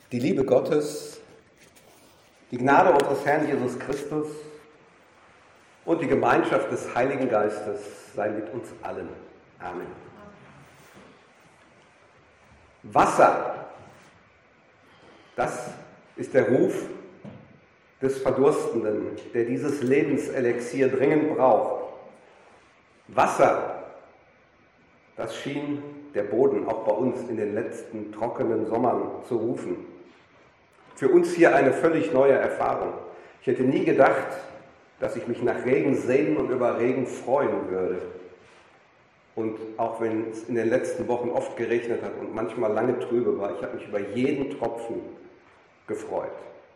Die Liebe Gottes, die Gnade unseres Herrn Jesus Christus und die Gemeinschaft des Heiligen Geistes sei mit uns allen. Amen. Wasser, das ist der Ruf des Verdurstenden, der dieses Lebenselixier dringend braucht. Wasser, das schien der Boden auch bei uns in den letzten trockenen Sommern zu rufen. Für uns hier eine völlig neue Erfahrung. Ich hätte nie gedacht, dass ich mich nach Regen sehnen und über Regen freuen würde. Und auch wenn es in den letzten Wochen oft geregnet hat und manchmal lange trübe war, ich habe mich über jeden Tropfen gefreut.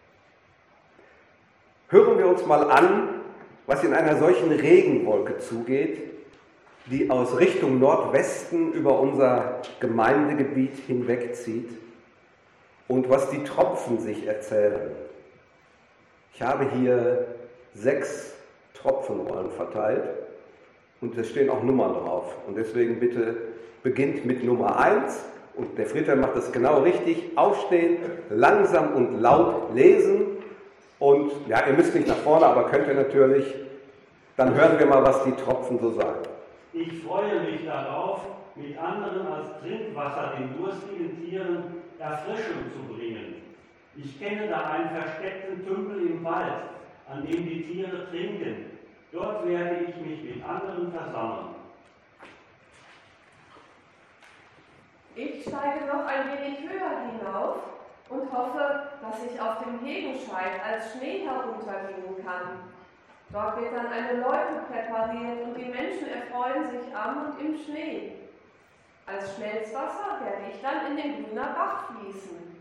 Hören wir uns mal an, was in einer solchen Regenwolke zugeht, die aus Richtung Nordwesten über unser Gemeindegebiet hinwegzieht und was die Tropfen sich erzählen. Ich habe hier 6 Tropfenrollen verteilt und es stehen auch Nummern drauf. Und deswegen bitte beginnt mit Nummer 1 und der Friedhelm macht das genau richtig. Aufstehen, langsam und laut lesen und ja, ihr müsst nicht nach vorne, aber könnt ihr natürlich. Dann hören wir mal, was die Tropfen so sagen. Ich freue mich darauf, mit anderen als Trinkwasser den durstigen Tieren Erfrischung zu bringen. Ich kenne da einen versteckten Tümpel im Wald, an dem die Tiere trinken. Dort werde ich mich mit anderen versammeln. Ich steige noch ein wenig höher hinauf und hoffe, dass ich auf dem Hegenscheid als Schnee heruntergehen kann. Dort wird dann eine Loipe präpariert und die Menschen erfreuen sich am und im Schnee. Als Schmelzwasser werde ich dann in den Grüner Bach fließen.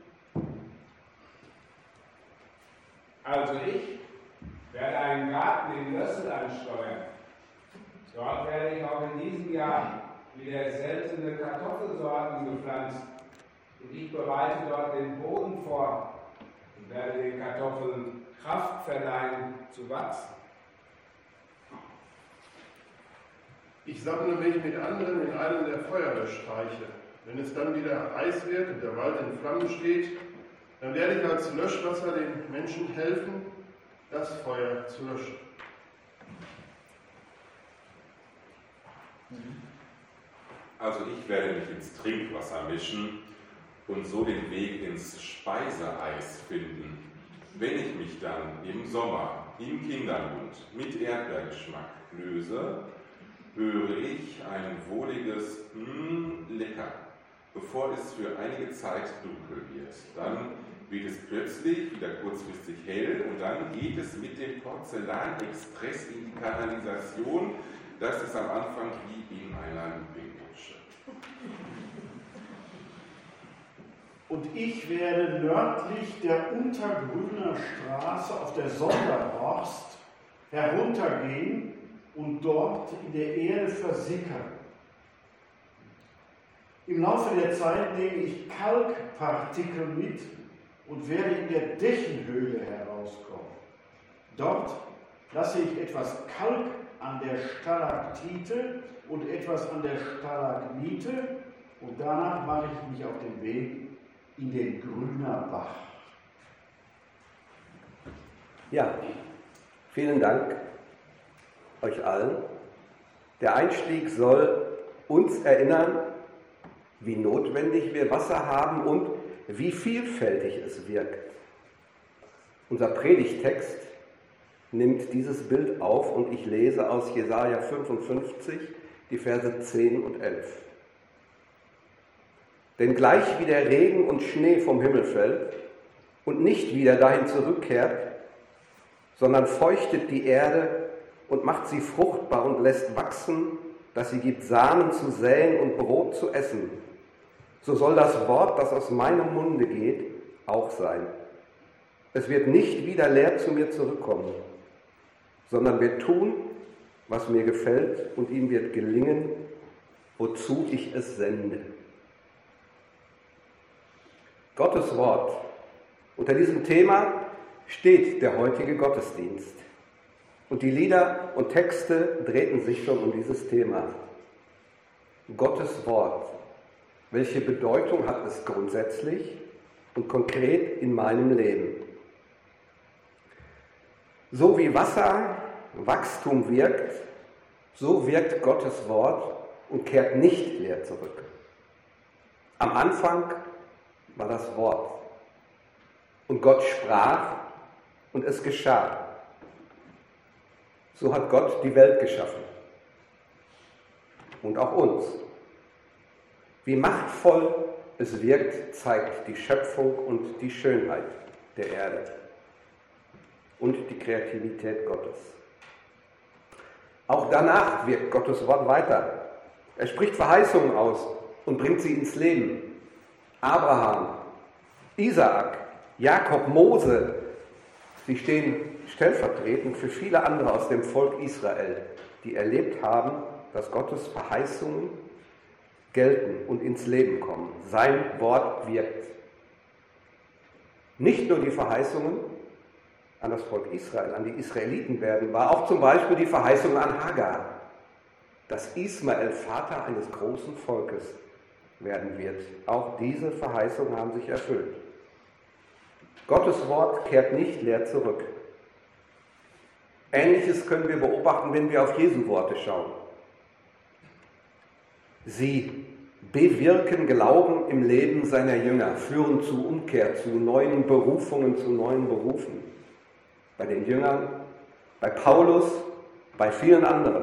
Also ich werde einen Garten in Lössel ansteuern. Dort werde ich auch in diesem Jahr wieder seltene Kartoffelsorten gepflanzt. Und ich bereite dort den Boden vor und werde den Kartoffeln Kraft verleihen zu wachsen. Ich sammle mich mit anderen in einem der Feuerlöschstreiche. Wenn es dann wieder heiß wird und der Wald in Flammen steht, dann werde ich als Löschwasser den Menschen helfen, das Feuer zu löschen. Also ich werde mich ins Trinkwasser mischen und so den Weg ins Speiseeis finden. Wenn ich mich dann im Sommer im Kindermund mit Erdbeergeschmack löse, höre ich ein wohliges lecker, bevor es für einige Zeit dunkel wird. Dann wird es plötzlich wieder kurzfristig hell und dann geht es mit dem Porzellanexpress in die Kanalisation. Das ist am Anfang wie in einer Loopingrutsche. Und ich werde nördlich der Untergrüner Straße auf der Sonderhorst heruntergehen und dort in der Erde versickern. Im Laufe der Zeit nehme ich Kalkpartikel mit und werde in der Dächenhöhle herauskommen. Dort lasse ich etwas Kalk an der Stalaktite und etwas an der Stalagmite und danach mache ich mich auf den Weg in den Grüner Bach. Ja, vielen Dank euch allen. Der Einstieg soll uns erinnern, wie notwendig wir Wasser haben und wie vielfältig es wirkt. Unser Predigtext nimmt dieses Bild auf und ich lese aus Jesaja 55 die Verse 10 und 11. Denn gleich wie der Regen und Schnee vom Himmel fällt und nicht wieder dahin zurückkehrt, sondern feuchtet die Erde und macht sie fruchtbar und lässt wachsen, dass sie gibt Samen zu säen und Brot zu essen. So soll das Wort, das aus meinem Munde geht, auch sein. Es wird nicht wieder leer zu mir zurückkommen, sondern wird tun, was mir gefällt, und ihm wird gelingen, wozu ich es sende. Gottes Wort. Unter diesem Thema steht der heutige Gottesdienst. Und die Lieder und Texte drehten sich schon um dieses Thema. Gottes Wort. Welche Bedeutung hat es grundsätzlich und konkret in meinem Leben. So wie Wasser Wachstum wirkt, so wirkt Gottes Wort und kehrt nicht leer zurück. Am Anfang war das Wort und Gott sprach und es geschah. So hat Gott die Welt geschaffen und auch uns. Wie machtvoll es wirkt, zeigt die Schöpfung und die Schönheit der Erde und die Kreativität Gottes. Auch danach wirkt Gottes Wort weiter. Er spricht Verheißungen aus und bringt sie ins Leben. Abraham, Isaak, Jakob, Mose, sie stehen stellvertretend für viele andere aus dem Volk Israel, die erlebt haben, dass Gottes Verheißungen gelten und ins Leben kommen. Sein Wort wirkt. Nicht nur die Verheißungen an das Volk Israel, an die Israeliten werden, war auch zum Beispiel die Verheißung an Hagar, dass Ismael Vater eines großen Volkes werden wird. Auch diese Verheißungen haben sich erfüllt. Gottes Wort kehrt nicht leer zurück. Ähnliches können wir beobachten, wenn wir auf Jesu Worte schauen. Sie bewirken Glauben im Leben seiner Jünger, führen zu Umkehr, zu neuen Berufungen, zu neuen Berufen. Bei den Jüngern, bei Paulus, bei vielen anderen.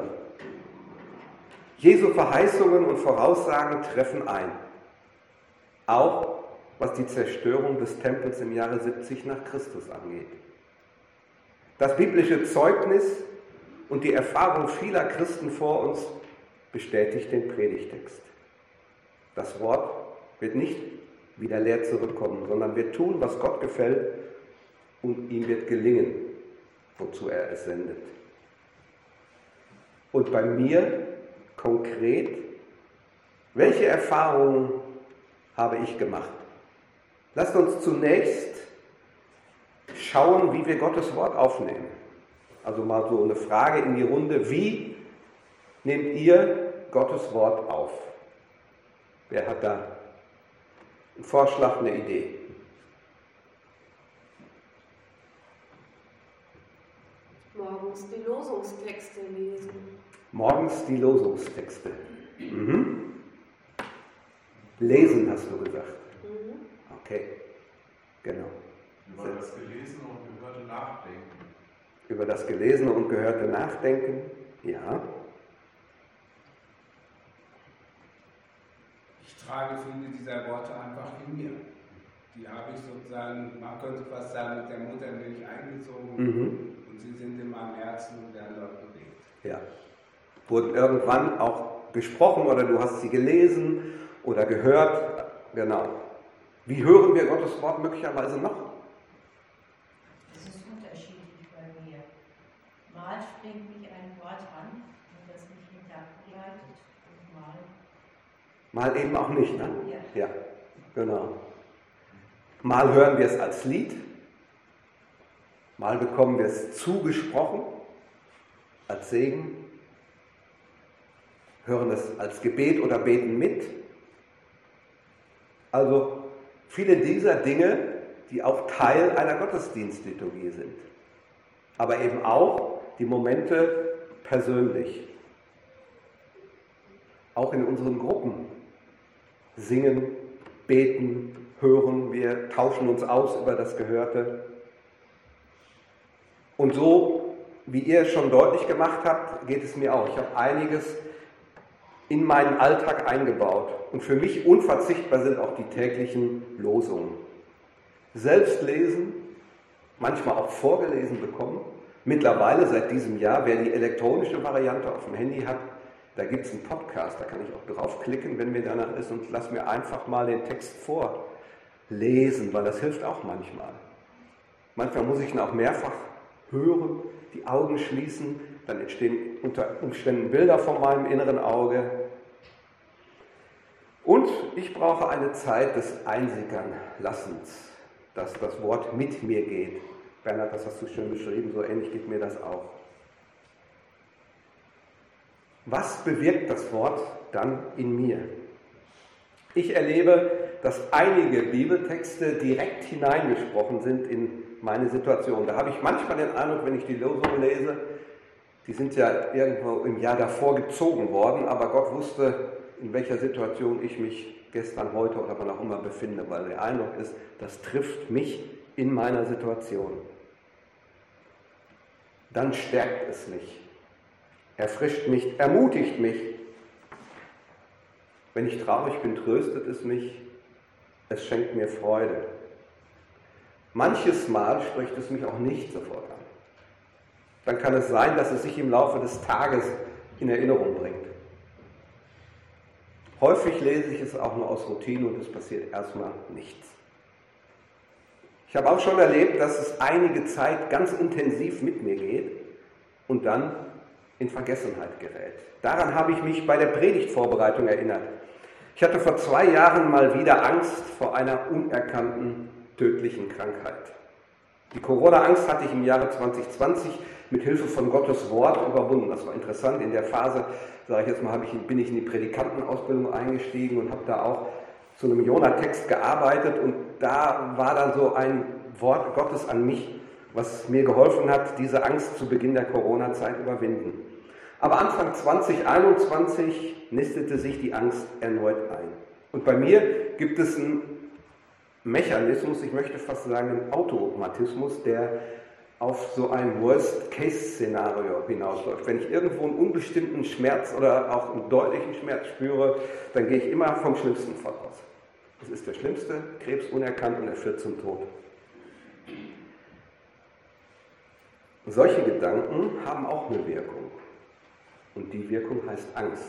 Jesu Verheißungen und Voraussagen treffen ein. Auch was die Zerstörung des Tempels im Jahre 70 nach Christus angeht. Das biblische Zeugnis und die Erfahrung vieler Christen vor uns bestätigt den Predigtext. Das Wort wird nicht wieder leer zurückkommen, sondern wird tun, was Gott gefällt, und ihm wird gelingen, wozu er es sendet. Und bei mir konkret, welche Erfahrungen habe ich gemacht? Lasst uns zunächst schauen, wie wir Gottes Wort aufnehmen. Also mal so eine Frage in die Runde: Wie nehmt ihr Gottes Wort auf? Wer hat da einen Vorschlag, eine Idee? Morgens die Losungstexte lesen. Morgens die Losungstexte. Lesen, hast du gesagt. Okay, genau. Über das Gelesene und Gehörte nachdenken. Über das Gelesene und Gehörte nachdenken, ja. Ich trage viele dieser Worte einfach in mir. Die habe ich sozusagen, man könnte fast sagen, mit der Muttermilch eingezogen und sie sind in meinem Herzen und werden dort bewegt. Ja. Wurden irgendwann auch gesprochen oder du hast sie gelesen oder gehört. Genau. Wie hören wir Gottes Wort möglicherweise noch? Das ist unterschiedlich bei mir. Mal springt mich ein Wort an und das mich den Tag begleitet. Und Mal eben auch nicht, ne? Ja. Ja, genau. Mal hören wir es als Lied, mal bekommen wir es zugesprochen, als Segen, hören es als Gebet oder beten mit. Also viele dieser Dinge, die auch Teil einer Gottesdienstliturgie sind. Aber eben auch die Momente persönlich. Auch in unseren Gruppen singen, beten, hören, wir tauschen uns aus über das Gehörte. Und so, wie ihr es schon deutlich gemacht habt, geht es mir auch. Ich habe einiges in meinen Alltag eingebaut. Und für mich unverzichtbar sind auch die täglichen Losungen. Selbst lesen, manchmal auch vorgelesen bekommen. Mittlerweile seit diesem Jahr, wer die elektronische Variante auf dem Handy hat, da gibt es einen Podcast, da kann ich auch draufklicken, wenn mir danach ist, und lass mir einfach mal den Text vorlesen, weil das hilft auch manchmal. Manchmal muss ich ihn auch mehrfach hören, die Augen schließen, dann entstehen unter Umständen Bilder vor meinem inneren Auge. Und ich brauche eine Zeit des Einsickern-Lassens, dass das Wort mit mir geht. Bernhard, das hast du schön beschrieben, so ähnlich geht mir das auch. Was bewirkt das Wort dann in mir? Ich erlebe, dass einige Bibeltexte direkt hineingesprochen sind in meine Situation. Da habe ich manchmal den Eindruck, wenn ich die Losung lese, die sind ja irgendwo im Jahr davor gezogen worden, aber Gott wusste, in welcher Situation ich mich gestern, heute oder wann auch immer befinde, weil der Eindruck ist, das trifft mich in meiner Situation. Dann stärkt es mich, erfrischt mich, ermutigt mich. Wenn ich traurig bin, tröstet es mich, es schenkt mir Freude. Manches Mal spricht es mich auch nicht sofort an. Dann kann es sein, dass es sich im Laufe des Tages in Erinnerung bringt. Häufig lese ich es auch nur aus Routine und es passiert erstmal nichts. Ich habe auch schon erlebt, dass es einige Zeit ganz intensiv mit mir geht und dann in Vergessenheit gerät. Daran habe ich mich bei der Predigtvorbereitung erinnert. Ich hatte vor 2 Jahren mal wieder Angst vor einer unerkannten, tödlichen Krankheit. Die Corona-Angst hatte ich im Jahre 2020 mit Hilfe von Gottes Wort überwunden. Das war interessant. In der Phase, sage ich jetzt mal, bin ich in die Predikantenausbildung eingestiegen und habe da auch zu einem Jona-Text gearbeitet. Und da war dann so ein Wort Gottes an mich, was mir geholfen hat, diese Angst zu Beginn der Corona-Zeit überwinden. Aber Anfang 2021 nistete sich die Angst erneut ein. Und bei mir gibt es einen Mechanismus, ich möchte fast sagen einen Automatismus, der auf so ein Worst-Case-Szenario hinausläuft. Wenn ich irgendwo einen unbestimmten Schmerz oder auch einen deutlichen Schmerz spüre, dann gehe ich immer vom Schlimmsten voraus. Das ist der Schlimmste, Krebs unerkannt und er führt zum Tod. Solche Gedanken haben auch eine Wirkung. Und die Wirkung heißt Angst.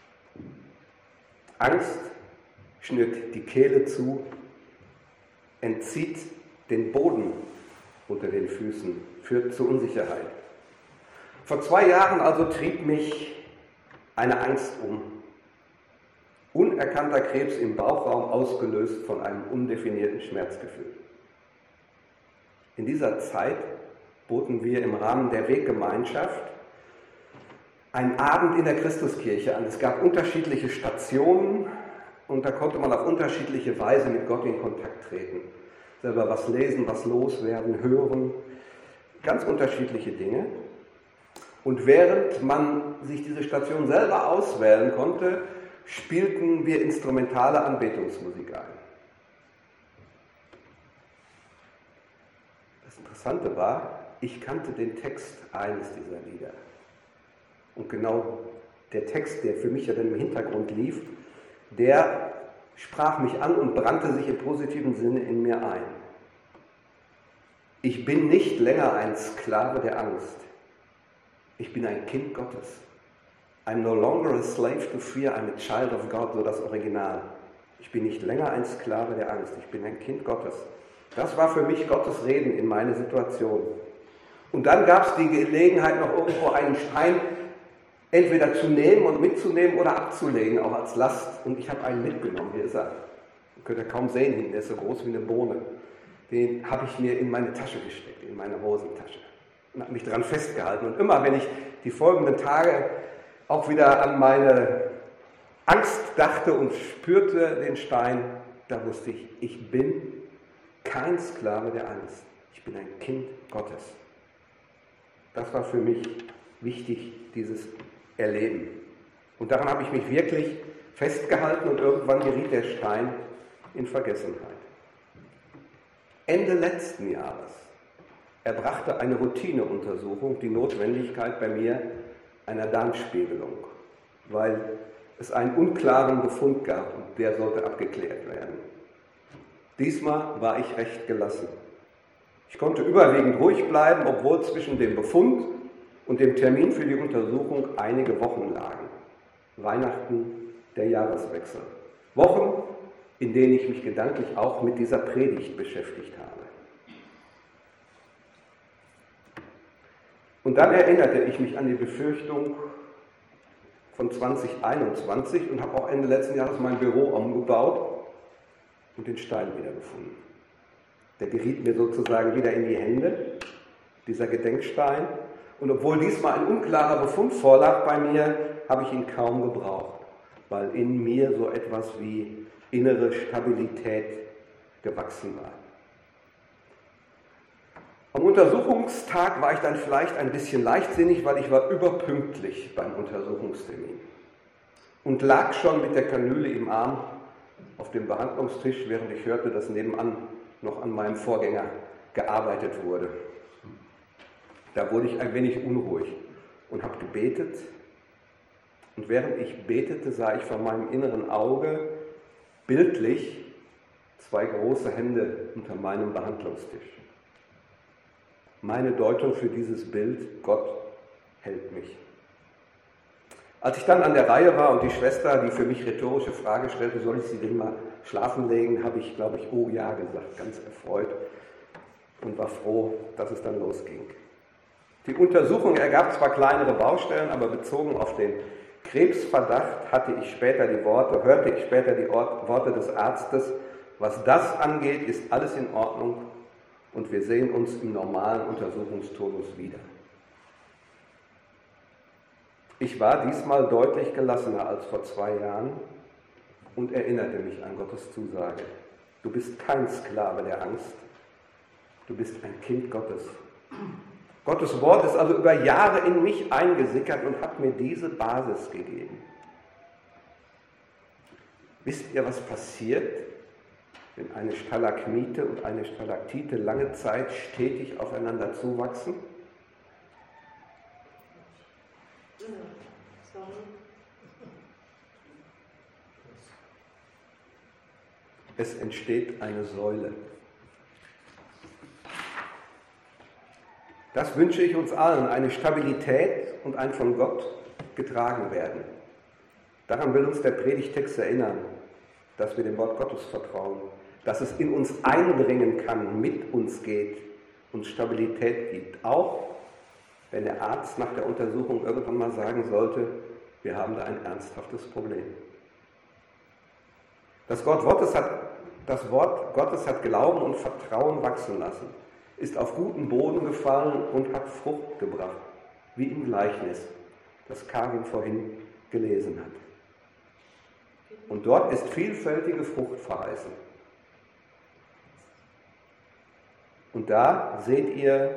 Angst schnürt die Kehle zu, entzieht den Boden unter den Füßen, führt zur Unsicherheit. Vor 2 Jahren also trieb mich eine Angst um. Unerkannter Krebs im Bauchraum, ausgelöst von einem undefinierten Schmerzgefühl. In dieser Zeit boten wir im Rahmen der Weggemeinschaft einen Abend in der Christuskirche an. Es gab unterschiedliche Stationen und da konnte man auf unterschiedliche Weise mit Gott in Kontakt treten. Selber was lesen, was loswerden, hören, ganz unterschiedliche Dinge. Und während man sich diese Station selber auswählen konnte, spielten wir instrumentale Anbetungsmusik ein. Das Interessante war, ich kannte den Text eines dieser Lieder. Und genau der Text, der für mich ja dann im Hintergrund lief, der sprach mich an und brannte sich im positiven Sinne in mir ein. Ich bin nicht länger ein Sklave der Angst. Ich bin ein Kind Gottes. I'm no longer a slave to fear, I'm a child of God, so das Original. Ich bin nicht länger ein Sklave der Angst, ich bin ein Kind Gottes. Das war für mich Gottes Reden in meine Situation. Und dann gab es die Gelegenheit, noch irgendwo einen Stein entweder zu nehmen und mitzunehmen oder abzulegen, auch als Last. Und ich habe einen mitgenommen, hier ist er. Ihr könnt ja kaum sehen hinten, der ist so groß wie eine Bohne. Den habe ich mir in meine Tasche gesteckt, in meine Hosentasche. Und habe mich daran festgehalten. Und immer, wenn ich die folgenden Tage auch wieder an meine Angst dachte und spürte den Stein, da wusste ich, ich bin kein Sklave der Angst. Ich bin ein Kind Gottes. Das war für mich wichtig, dieses Erleben. Und daran habe ich mich wirklich festgehalten und irgendwann geriet der Stein in Vergessenheit. Ende letzten Jahres erbrachte eine Routineuntersuchung die Notwendigkeit bei mir einer Darmspiegelung, weil es einen unklaren Befund gab und der sollte abgeklärt werden. Diesmal war ich recht gelassen. Ich konnte überwiegend ruhig bleiben, obwohl zwischen dem Befund und dem Termin für die Untersuchung einige Wochen lagen. Weihnachten, der Jahreswechsel. Wochen, in denen ich mich gedanklich auch mit dieser Predigt beschäftigt habe. Und dann erinnerte ich mich an die Befürchtung von 2021 und habe auch Ende letzten Jahres mein Büro umgebaut und den Stein wiedergefunden. Der geriet mir sozusagen wieder in die Hände, dieser Gedenkstein. Und obwohl diesmal ein unklarer Befund vorlag bei mir, habe ich ihn kaum gebraucht, weil in mir so etwas wie innere Stabilität gewachsen war. Am Untersuchungstag war ich dann vielleicht ein bisschen leichtsinnig, weil ich war überpünktlich beim Untersuchungstermin und lag schon mit der Kanüle im Arm auf dem Behandlungstisch, während ich hörte, dass nebenan noch an meinem Vorgänger gearbeitet wurde. Da wurde ich ein wenig unruhig und habe gebetet. Und während ich betete, sah ich vor meinem inneren Auge bildlich 2 große Hände unter meinem Behandlungstisch. Meine Deutung für dieses Bild: Gott hält mich. Als ich dann an der Reihe war und die Schwester die für mich rhetorische Frage stellte, soll ich sie denn mal schlafen legen, habe ich, glaube ich, oh ja gesagt, ganz erfreut und war froh, dass es dann losging. Die Untersuchung ergab zwar kleinere Baustellen, aber bezogen auf den Krebsverdacht hörte ich später die Worte des Arztes: Was das angeht, ist alles in Ordnung und wir sehen uns im normalen Untersuchungsturnus wieder. Ich war diesmal deutlich gelassener als vor 2 Jahren und erinnerte mich an Gottes Zusage: Du bist kein Sklave der Angst, du bist ein Kind Gottes. Gottes Wort ist also über Jahre in mich eingesickert und hat mir diese Basis gegeben. Wisst ihr, was passiert, wenn eine Stalagmite und eine Stalaktite lange Zeit stetig aufeinander zuwachsen? Es entsteht eine Säule. Das wünsche ich uns allen, eine Stabilität und ein von Gott getragen werden. Daran will uns der Predigtext erinnern, dass wir dem Wort Gottes vertrauen, dass es in uns eindringen kann, mit uns geht, uns Stabilität gibt, auch wenn der Arzt nach der Untersuchung irgendwann mal sagen sollte, wir haben da ein ernsthaftes Problem. Das Wort Gottes hat Glauben und Vertrauen wachsen lassen, ist auf guten Boden gefallen und hat Frucht gebracht, wie im Gleichnis, das Karin vorhin gelesen hat. Und dort ist vielfältige Frucht verheißen. Und da seht ihr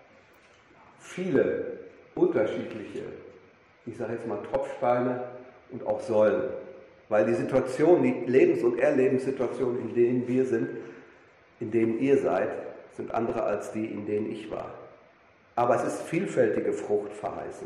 viele unterschiedliche, ich sage jetzt mal Tropfsteine und auch Säulen, weil die Situation, die Lebens- und Erlebenssituationen, in denen wir sind, in denen ihr seid, sind andere als die, in denen ich war. Aber es ist vielfältige Frucht verheißen.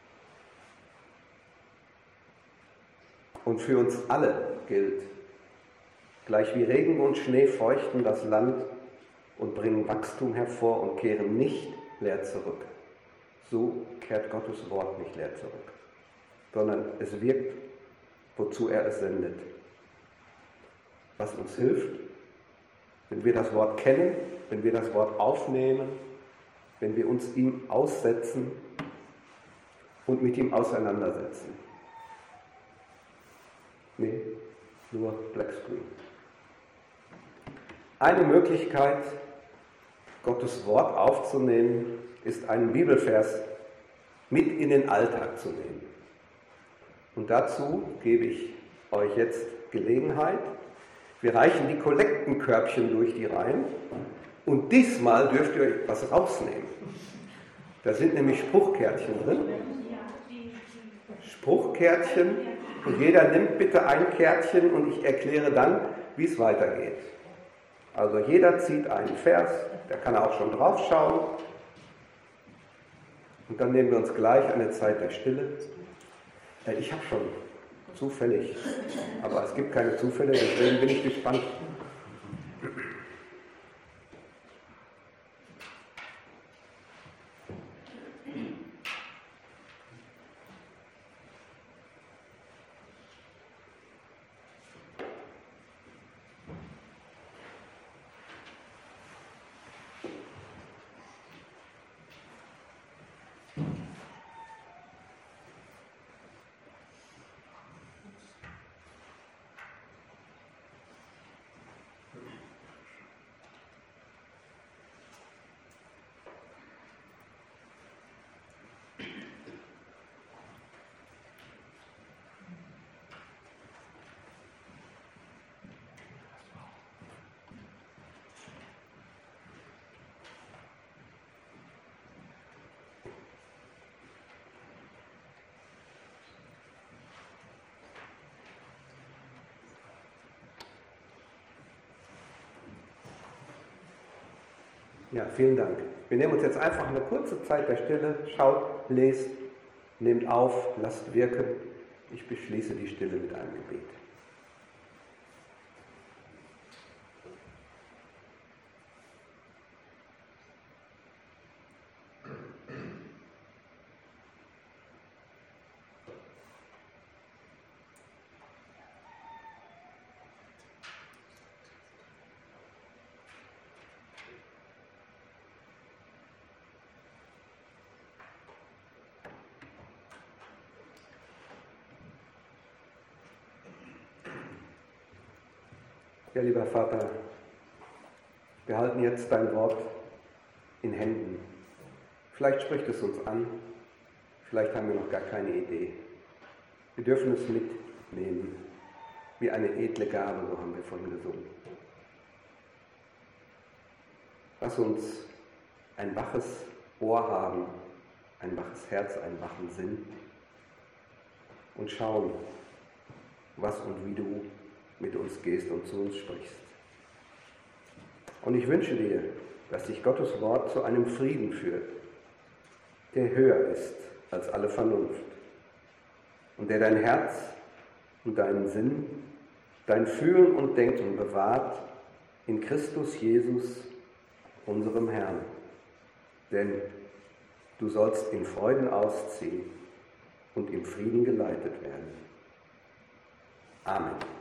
Und für uns alle gilt, gleich wie Regen und Schnee feuchten das Land und bringen Wachstum hervor und kehren nicht leer zurück. So kehrt Gottes Wort nicht leer zurück, sondern es wirkt, wozu er es sendet. Was uns hilft, wenn wir das Wort kennen, wenn wir das Wort aufnehmen, wenn wir uns ihm aussetzen und mit ihm auseinandersetzen. Nee, nur Black Screen. Eine Möglichkeit, Gottes Wort aufzunehmen, ist einen Bibelvers mit in den Alltag zu nehmen. Und dazu gebe ich euch jetzt Gelegenheit. Wir reichen die Kollektenkörbchen durch die Reihen und diesmal dürft ihr euch was rausnehmen. Da sind nämlich Spruchkärtchen drin. Spruchkärtchen, und jeder nimmt bitte ein Kärtchen und ich erkläre dann, wie es weitergeht. Also jeder zieht einen Vers, da kann er auch schon drauf schauen. Und dann nehmen wir uns gleich eine Zeit der Stille. Ich habe schon zufällig, aber es gibt keine Zufälle, deswegen bin ich gespannt. Ja, vielen Dank. Wir nehmen uns jetzt einfach eine kurze Zeit der Stille. Schaut, lest, nehmt auf, lasst wirken. Ich beschließe die Stille mit einem Gebet. Ja, lieber Vater, wir halten jetzt dein Wort in Händen. Vielleicht spricht es uns an, vielleicht haben wir noch gar keine Idee. Wir dürfen es mitnehmen, wie eine edle Gabe, so haben wir vorhin gesungen. Lass uns ein waches Ohr haben, ein waches Herz, einen wachen Sinn und schauen, was und wie du mit uns gehst und zu uns sprichst. Und ich wünsche dir, dass dich Gottes Wort zu einem Frieden führt, der höher ist als alle Vernunft und der dein Herz und deinen Sinn, dein Fühlen und Denken bewahrt in Christus Jesus, unserem Herrn. Denn du sollst in Freuden ausziehen und im Frieden geleitet werden. Amen.